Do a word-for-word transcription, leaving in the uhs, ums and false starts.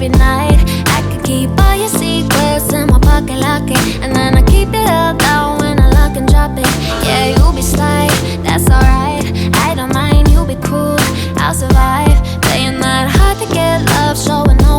every night. I could keep all your secrets in my pocket, lock it, and then I keep it up down when I lock and drop it. Yeah, you be sly, that's alright. I don't mind, you be cool, I'll survive. Playing that hard to get love, showing no